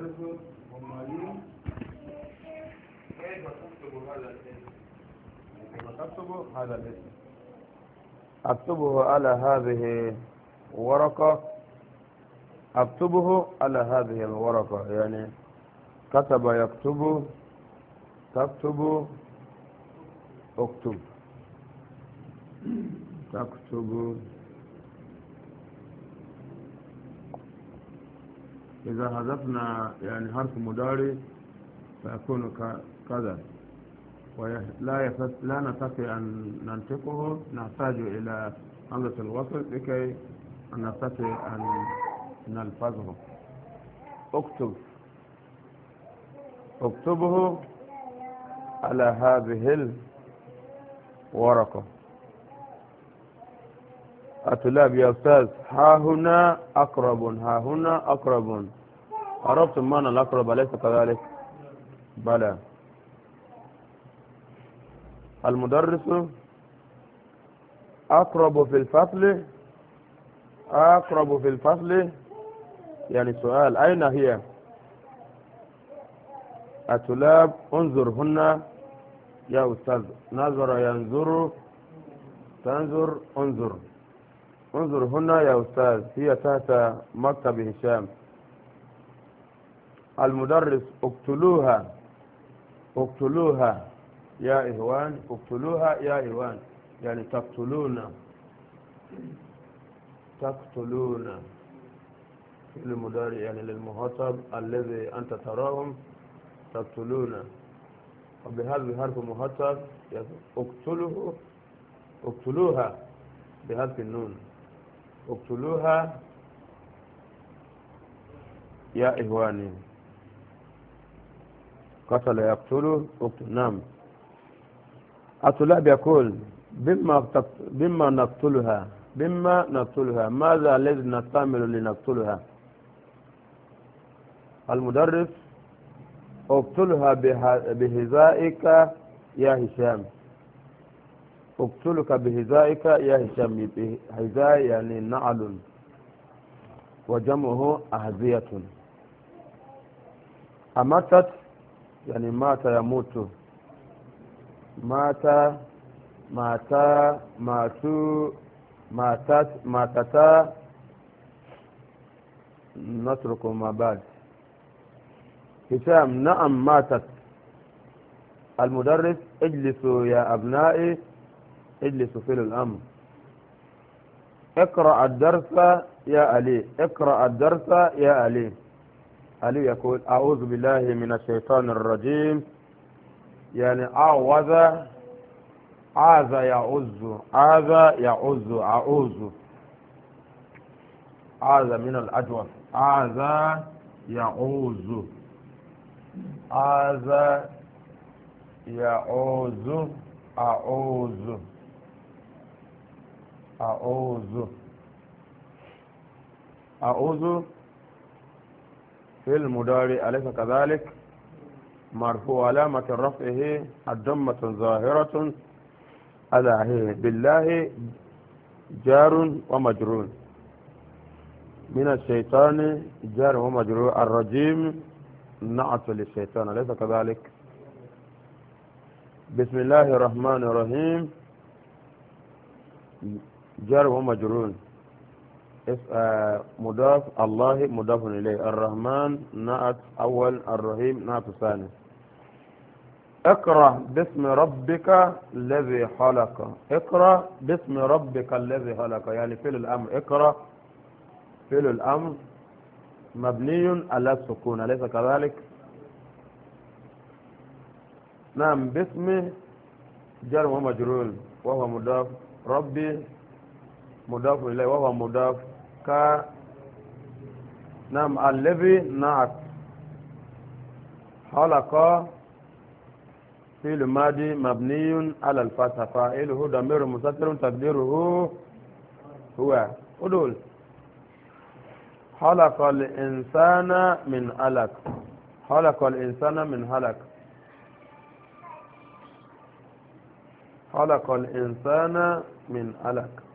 المدرس والمعلم. كيف تكتب هذا الاسم؟ كيف تكتب هذا الاسم؟ أكتبه على هذه ورقة. أكتبه على هذه الورقة، يعني كتب يكتب، تكتب، اكتب، تكتب. إذا حذفنا يعني حرف مضارع فيكون كذا، لا نستطيع أن ننطقه، نحتاج إلى همزة الوصل لكي نستطيع أن نلفظه. اكتب، اكتبه على هذه الورقة. الطلاب يا أستاذ، ها هنا أقرب، ها هنا أقرب. عرفتم معنى الأقرب أليس كذلك؟ بلى. المدرس أقرب في الفصل، أقرب في الفصل، يعني سؤال أين هي؟ الطلاب انظر هنا يا أستاذ. نظر ينظر، تنظر، انظر. انظر هنا يا أستاذ، هي تحت مكتب هشام. المدرس اقتلوها، اقتلوها يا إخوان، اقتلوها يا إخوان، يعني تقتلون، تقتلون. المدرس يعني للمخاطب الذي أنت تراهم تقتلون، وبهذا حرف مخاطب اقتلوه، اقتلوها بحذف النون. اقتلوها يا إخواني. قتل يقتل، اقتل. نعم. الطلاب يقول بما نقتلها، بما نقتلها، ماذا الذي نستعمل لنقتلها؟ المدرس اقتلها بهزائك يا هشام، اقتلك بهزائك يا هشام. هزاء يعني نعل، وجمعه أهزية. أماتت يعني مات يموت، مات، ماتا، ماتوا، ماتت، ماتتا. نترك ما بعد. هشام نعم ماتت. المدرس اجلسوا يا أبنائي، اجلسوا في الأمر. اقرأ الدرس يا علي، اقرأ الدرس يا علي. علي يقول أعوذ بالله من الشيطان الرجيم، يعني أعوذ، عاذ يعوذ، عاذ يعوذ، أعوذ، عاذ من الأجوف، عاذ يعوذ، عاذ يعوذ، أعوذ، أعوذ، أعوذ في المضارع أليس كذلك؟ مرفوع علامة رفعه الضمة ظاهرة على آخره. بالله جار ومجرور، من الشيطان جار ومجرور، الرجيم نعت للشيطان أليس كذلك؟ بسم الله الرحمن الرحيم جار ومجرور، مضاف، الله مضاف إليه، الرحمن نعت أول، الرحيم نعت ثاني. اقرأ باسم ربك الذي خلق، اقرأ باسم ربك الذي خلق، يعني فعل الأمر. اقرأ فعل الأمر مبني على السكون أليس كذلك؟ نعم. باسم جار ومجرور وهو مضاف، ربي مضاف إليه وهو مضاف، نعم. الذي نعت، خلق فعل ماضي مبني على الفتح، فاعله ضمير مستتر تقديره هو. ادول خلق الإنسان من علق، خلق الإنسان من علق، خلق الإنسان من علق.